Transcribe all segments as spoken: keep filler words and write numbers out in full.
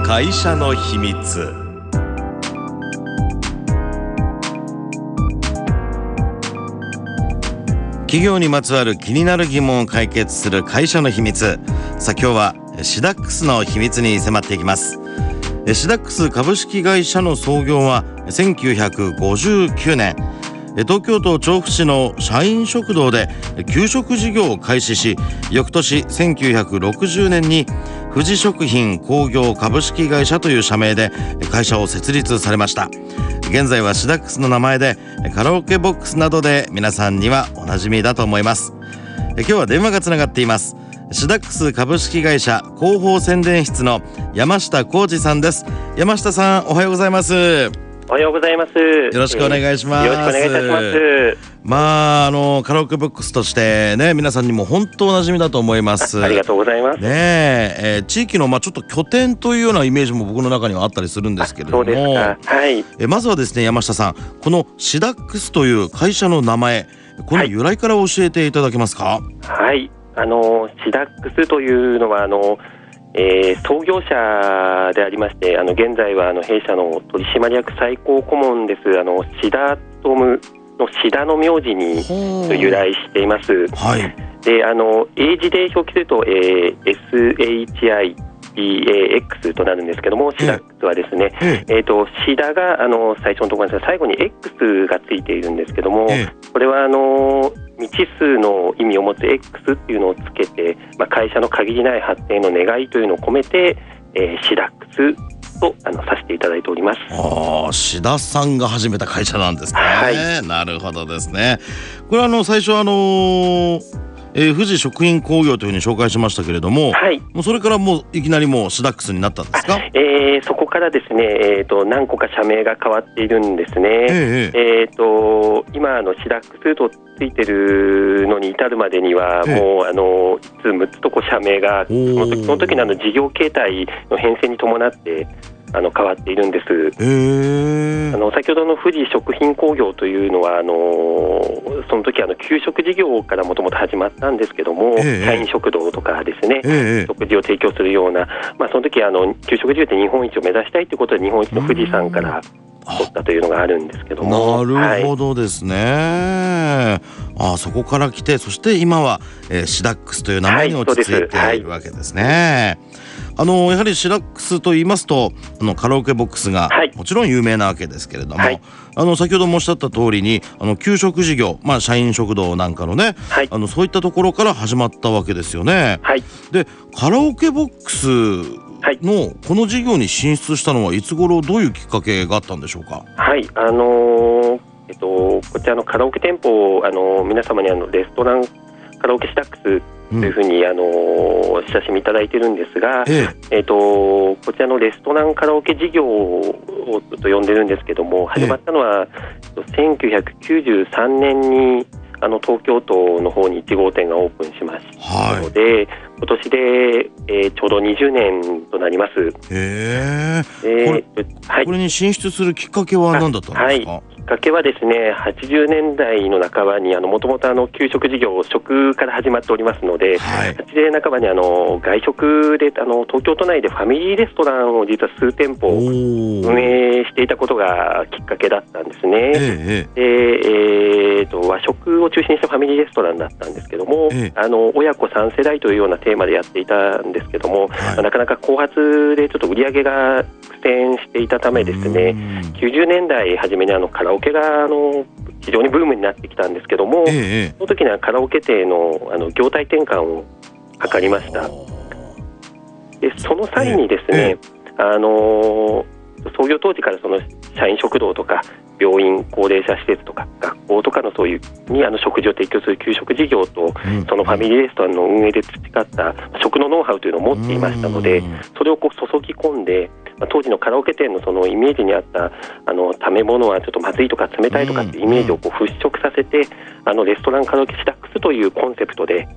会社の秘密。企業にまつわる気になる疑問を解決する会社の秘密。さあ今日はシダックスの秘密に迫っていきます。シダックス株式会社の創業はせんきゅうひゃくごじゅうきゅうねん、東京都調布市の社員食堂で給食事業を開始し、翌年せんきゅうひゃくろくじゅうねんに富士食品工業株式会社という社名で会社を設立されました。現在はシダックスの名前でカラオケボックスなどで皆さんにはおなじみだと思います。今日は電話がつながっています。シダックス株式会社広報宣伝室の山下浩二さんです。山下さん、おはようございます。 おはようございます。 よろしくお願いします。 よろしくお願いいたします。 まああのカラオケボックスとしてね、皆さんにも本当おなじみだと思います。 あ, ありがとうございますねえ、えー、地域のまあちょっと拠点というようなイメージも僕の中にはあったりするんですけれども。 そうですか。はい。 えまずはですね、山下さん、このシダックスという会社の名前、この由来から教えていただけますか？ はい、あのシダックスというのはあのえー、創業者でありまして、あの現在はあの弊社の取締役最高顧問です。あのシダトムのシダの名字に由来しています。 はい。 で、あの英字で表記すると、えー、エスエイチアイディーエーエックス となるんですけども、シダックスはですね、えー、えーとシダがあの最初のところなんですが、最後に X がついているんですけども、これはあの未知数の意味を持つ X っていうのをつけて、まあ、会社の限りない発展の願いというのを込めて、えー、シダックスとあのさせていただいております。 ああ、シダさんが始めた会社なんですね。はい、なるほどですね。これはあの最初あのーえー、富士食品工業というふうに紹介しましたけれども、はい、もうそれからもういきなりもうシダックスになったんですか？ えー、そこからですね、えーと、何個か社名が変わっているんですね。えーえーと今のシダックスとついてるのに至るまでにはもうあのいつむっつとこう社名がその時その時のあの事業形態の変遷に伴ってあの変わっているんです。えー、あの先ほどの富士食品工業というのはあのその時あの給食事業からもともと始まったんですけども、えー、社員食堂とかですね、えー、食事を提供するような、まあ、その時あの給食事業で日本一を目指したいということで日本一の富士山から取ったというのがあるんですけども。 なるほどですね。はい、あそこから来て、そして今は、えー、シダックスという名前に落ち着いているわけですね。はい、あのやはりシダックスと言いますとあのカラオケボックスがもちろん有名なわけですけれども、はい、あの先ほどもおっしゃった通りにあの給食事業、まあ、社員食堂なんかのね、はい、あのそういったところから始まったわけですよね。はい、でカラオケボックスのこの事業に進出したのはいつ頃、どういうきっかけがあったんでしょうか？はい、 あのーえっと、こちらのカラオケ店舗を、あのー、皆様にあのレストランカラオケシダックスというふうに、うん、あのー、親しみいただいているんですが、えええっと、こちらのレストランカラオケ事業をと呼んでるんですけども、始まったのは、ええ、せんきゅうひゃくきゅうじゅうさんねんにあの東京都の方にいち号店がオープンしましたので、はい、今年で、えー、ちょうどにじゅうねんとなります。へー、えー、これ、はい、これに進出するきっかけは何だったんですか？はい、 きっかけはですね、はちじゅうねんだいの半ばにもともと給食事業食から始まっておりますので、はい、はちじゅうねん半ばにあの外食であの東京都内でファミリーレストランを実は数店舗運営していたことがきっかけだったんですね。えーえーえー、と和食を中心にしたファミリーレストランだったんですけども、えー、あの親子さん世代というようなテーマでやっていたんですけども、はい、なかなか後発でちょっと売り上げが苦戦していたためですね、きゅうじゅうねんだい初めにあのカラオケがあの非常にブームになってきたんですけども、ええ、その時にはカラオケ店 の, あの業態転換を図りました。でその際にですね、ええ、あの創業当時からその社員食堂とか病院、高齢者施設とか学校とかのそういうにあの食事を提供する給食事業と、うん、そのファミリーレストランの運営で培った食のノウハウというのを持っていましたので、それをこう注ぎ込んで、当時のカラオケ店のそのイメージにあったあの食べ物はちょっとまずいとか冷たいとかっていうイメージをこう払拭させて、あのレストランカラオケシダックスというコンセプトで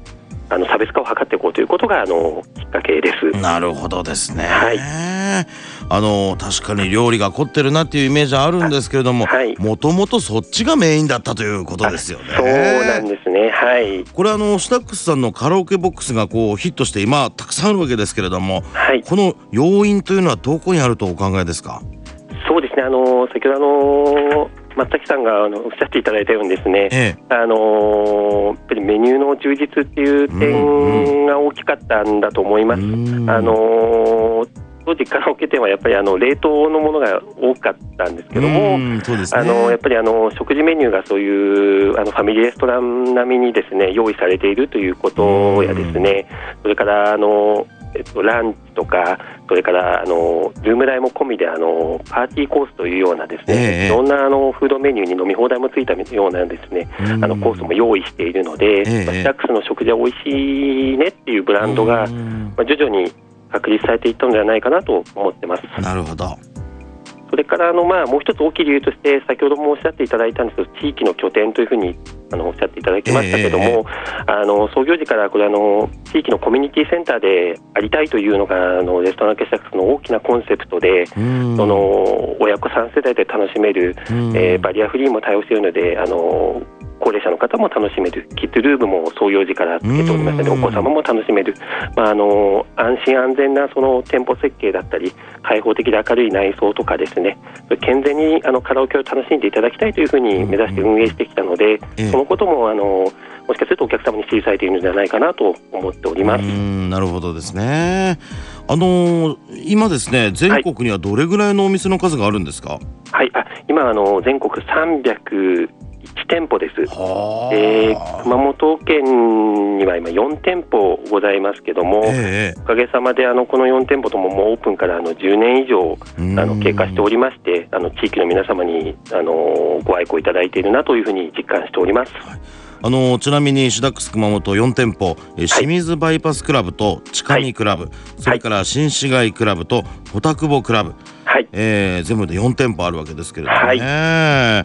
あの差別化を図っていこうということがあのきっかけです。 なるほどですね。 はい、 あの確かに料理が凝ってるなっていうイメージあるんですけれども、もともとそっちがメインだったということですよね。 そうなんですね。はい、 これあのシダックスさんのカラオケボックスがこうヒットして今たくさんあるわけですけれども、 はい、 この要因というのはどこにあるとお考えですか？ そうですね、あの先ほどあの松崎さんがあのおっしゃっていただいたようにですね、ええ、あのやっぱりメニューの充実っていう点が大きかったんだと思います。うんうん、あの当時カラオケ店はやっぱりあの冷凍のものが多かったんですけども、そうですね、あのやっぱりあの食事メニューがそういうあのファミリーレストラン並みにですね用意されているということやですね、それからあのえっと、ランチとか、それからあのルーム代も込みであのパーティーコースというようなですね、ええ、いろんなあのフードメニューに飲み放題もついたようなですね、あのコースも用意しているので、ええ、シダックスの食事は美味しいねっていうブランドが、まあ、徐々に確立されていったのではないかなと思ってます。 なるほど。 それからあの、まあ、もう一つ大きい理由として先ほどもおっしゃっていただいたんですけど、地域の拠点というふうにあのおっしゃっていただきましたけども、えー、あの創業時からこれあの地域のコミュニティセンターでありたいというのがあのレストランシダックスの大きなコンセプトで、その親子さん世代で楽しめる、えー、バリアフリーも対応しているので、あの高齢者の方も楽しめる、キッズルームも創業時からつけておりましたのでお子様も楽しめる、まあ、あの安心安全なその店舗設計だったり開放的で明るい内装とかですね、健全にあのカラオケを楽しんでいただきたいというふうに目指して運営してきたので、そのこともあのもしかするとお客様に支持されているのではないかなと思っております。 うーん、なるほどですね。あのー、今ですね全国にはどれぐらいのお店の数があるんですか？ はい、あ今あの全国さんびゃくいち店舗です。えー、熊本県には今よん店舗ございますけども、えー、おかげさまであのこのよん店舗とももうオープンからあのじゅうねん以上あの経過しておりまして、あの地域の皆様にあのご愛顧いただいているなというふうに実感しております。 はい、あのちなみにシダックス熊本よん店舗、清水バイパスクラブと近見クラブ、はい、それから新市街クラブと穂田久保クラブ、はい、えー、全部でよん店舗あるわけですけれどもね、はい、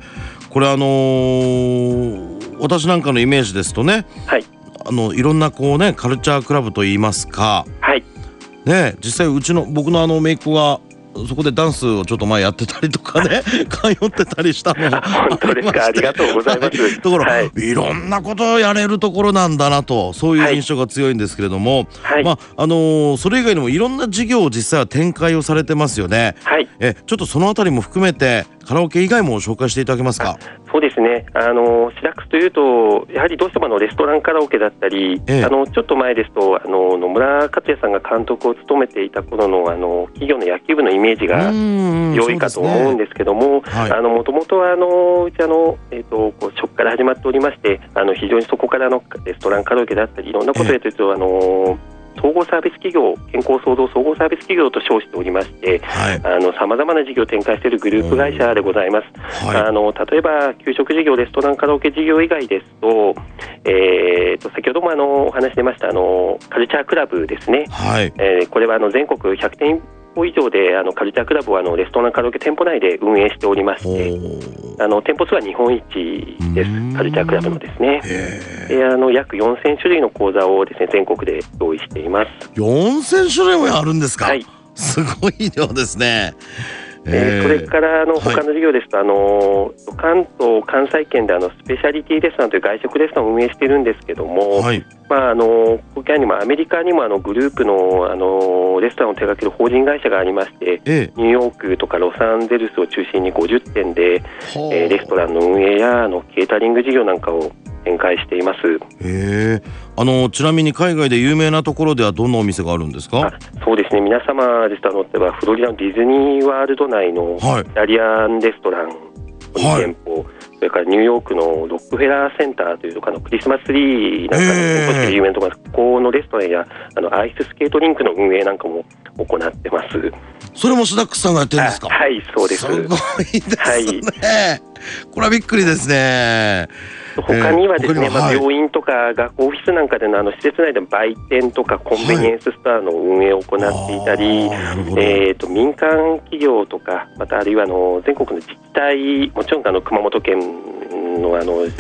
これあのー、私なんかのイメージですとね、はい、あのいろんなこうねカルチャークラブといいますか、はい、ね、実際うちの僕のあの姪っ子がそこでダンスをちょっと前やってたりとかね通ってたりしたの本当ですか、ありがとうございます。はい、 だから、はい、いろんなことをやれるところなんだなと、そういう印象が強いんですけれども、はい、まああのー、それ以外にもいろんな事業を実際は展開をされてますよね。はい、えちょっとそのあたりも含めてカラオケ以外も紹介していただけますか？ そうですね、あのシダックスというとやはりどうしてもあのレストランカラオケだったり、ええ、あのちょっと前ですとあの野村克也さんが監督を務めていた頃のあの企業の野球部のイメージが良いかと思うんですけども、もともとはあのうちあの、えー、とこう食から始まっておりまして、あの非常にそこからのレストランカラオケだったりいろんなことをやっていると、ええ、あの総合サービス企業、健康創造総合サービス企業と称しておりまして、さまざまな事業を展開しているグループ会社でございます。はい、あの例えば給食事業、レストランカラオケ事業以外ですと、えー、と先ほどもあのお話出ましたあのカルチャークラブですね。はい、えー、これはあの全国ひゃく店舗以上であのカルチャークラブをあのレストランカラオケ店舗内で運営しておりまして、あの店舗数は日本一です。カルチャークラブのですね、であの約よんせん種類の講座をですね全国で用意しています。 よんせん種類もあるんですか？はい、すごい量ですね。 えー、それからあの他の事業ですと、はい、あの関東関西圏であのスペシャリティレストランという外食レストランを運営しているんですけども、はい、まあ、あのこちらにもアメリカにもあのグループ の, あのレストランを手掛ける法人会社がありまして、ええ、ニューヨークとかロサンゼルスを中心にごじゅってんで、えー、レストランの運営やあのケータリング事業なんかを展開しています。 へー、あのちなみに海外で有名なところではどんなお店があるんですか？ あそうですね、皆様ですとあの例えばフロリダのディズニーワールド内のイタリアンレストランに店舗、はい、それからニューヨークのロックフェラーセンターというところのクリスマスツリーなんかの店舗して有名なところです。ここのレストランやあのアイススケートリンクの運営なんかも行ってます。 それもシダックスさんがやってるんですか？ はい、そうです。 すごいですね、はい、これはびっくりですね。 他にはですね、えーまあ、病院とか学校オフィスなんかでのあの施設内での売店とかコンビニエンスストアの運営を行っていたり、はい、えー、と民間企業とかまたあるいはあの全国の自治体、もちろんあの熊本県のあの、えー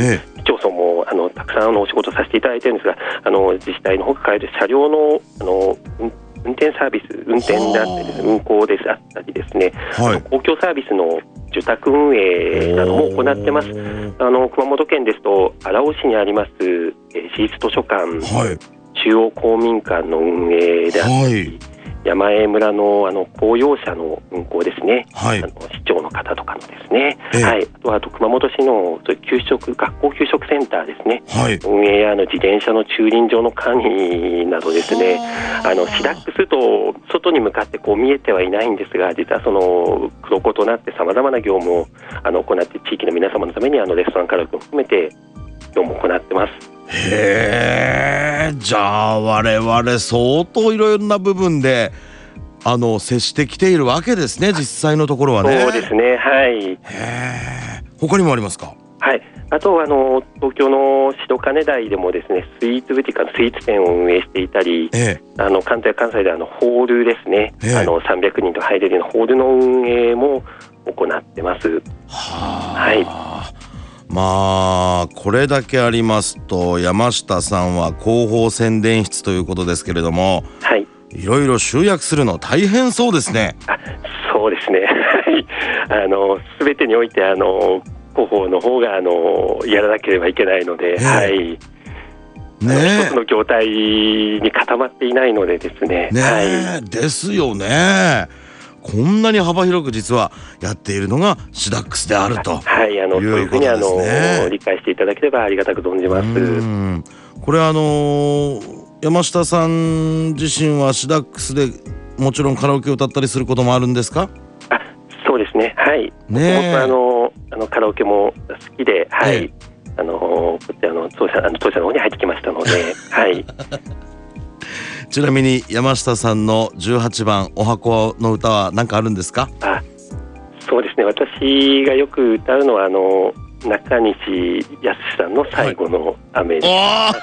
市町村もあのたくさんのお仕事させていただいているんですが、あの自治体の方から買える車両のあの運転サービス、運転であってです、ね、運行であったりですね、はい、公共サービスの受託運営なども行ってます。あの熊本県ですと荒尾市にあります、えー、市立図書館、はい、中央公民館の運営であったり、はい、山江村のあの公用車の運行ですね、はい、あの市長の方とかのですね、えーはい、あとはあと熊本市の給食学校給食センターですね、はい、運営やあの自転車の駐輪場の管理などですね、あのシダックスと外に向かってこう見えてはいないんですが、実はその黒子となってさまざまな業務をあの行って地域の皆様のためにあのレストランカラオケを含めて業務を行ってます。 へー、じゃあ我々相当いろいろな部分であの接してきているわけですね、実際のところはね。 そうですね、はい。へー、 他にもありますか？ はい、あとあの東京の白金台でもですね、スイーツブティックのスイーツ店を運営していたり、ええ、あの関東や関西であのホールですね、ええ、あのさんびゃくにんと入れるようなホールの運営も行ってます。は、はい、 まあこれだけありますと山下さんは広報宣伝室ということですけれども、はい、いろいろ集約するの大変そうですね。 あ、そうですねあの全てにおいてあの広報の方があのやらなければいけないので、はい、ね、一つの業態に固まっていないのでですね、 ね、 はい、 ですよね。こんなに幅広く実はやっているのがシダックスであると、 はい、あのそういうふうにあの理解していただければありがたく存じます。 うん、これあの山下さん自身はシダックスでもちろんカラオケを歌ったりすることもあるんですか？ あ、そうですね、はい、ね、僕はあのあのカラオケも好きで、はい、あのこちらの当社あの当社の方に入ってきましたのではいちなみに山下さんのじゅうはちばんお箱の歌は何かあるんですか？ あ、そうですね、私がよく歌うのはあの中西康さんの最後の雨です、はい、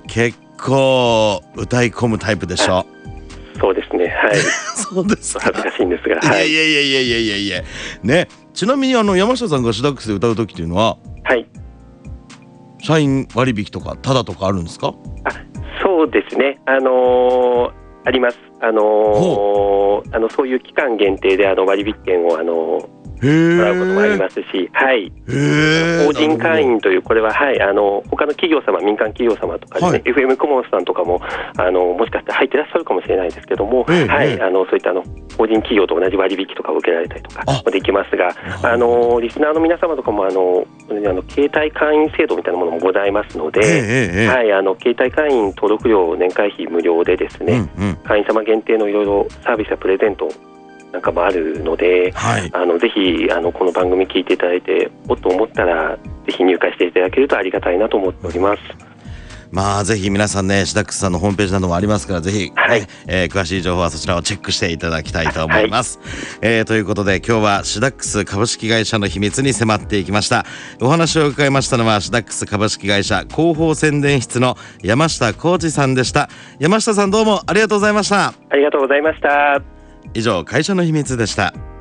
結構歌い込むタイプでしょ？ そうですね、はいそうですか。 恥ずかしいんですが、はい、 いやいやいやいやいやいやね。ちなみにあの山下さんがシダックスで歌う時というのは、はい、社員割引とかタダとかあるんですか？ あ、そうですね、あのー、あります。あのー、あのそういう期間限定であの割引券をあのーもらうこともありますし、はい、法人会員というこれは、はい、あの他の企業様、民間企業様とかですね、はい、エフエム コモンスさんとかもあのもしかして入ってらっしゃるかもしれないですけども、はい、あのそういったあの法人企業と同じ割引とかを受けられたりとかもできますが、あのリスナーの皆様とかもあのあの携帯会員制度みたいなものもございますので、はい、あの携帯会員登録料年会費無料でですね、うんうん、会員様限定のいろいろサービスやプレゼントなんかもあるので、はい、あのぜひあのこの番組聞いていただいてもっと思ったらぜひ入会していただけるとありがたいなと思っております。 まあぜひ皆さんね、シダックスさんのホームページなどもありますから、ぜひ、ね、はい、えー、詳しい情報はそちらをチェックしていただきたいと思います、はい、えー、ということで今日はシダックス株式会社の秘密に迫っていきました。お話を伺いましたのはシダックス株式会社広報宣伝室の山下浩二さんでした。山下さん、どうもありがとうございました。 ありがとうございました。 以上、会社の秘密でした。